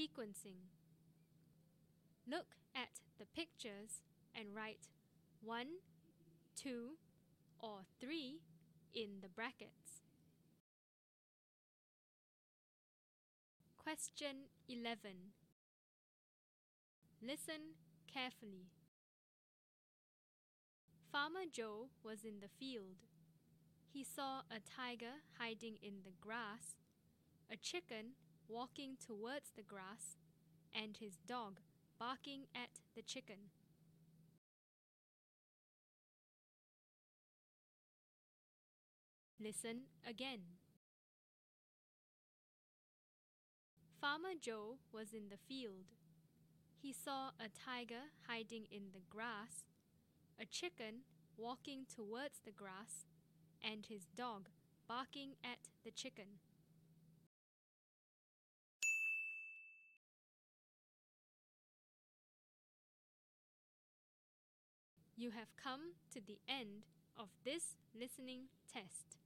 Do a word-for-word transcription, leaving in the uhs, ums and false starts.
Sequencing. Look at the pictures and write one, two, or three in the brackets. Question eleven. Listen carefully. Farmer Joe was in the field. He saw a tiger hiding in the grass, a chicken walking towards the grass, and his dog barking at the chicken. Listen again. Farmer Joe was in the field. He saw a tiger hiding in the grass, a chicken walking towards the grass, and his dog barking at the chicken. You have come to the end of this listening test.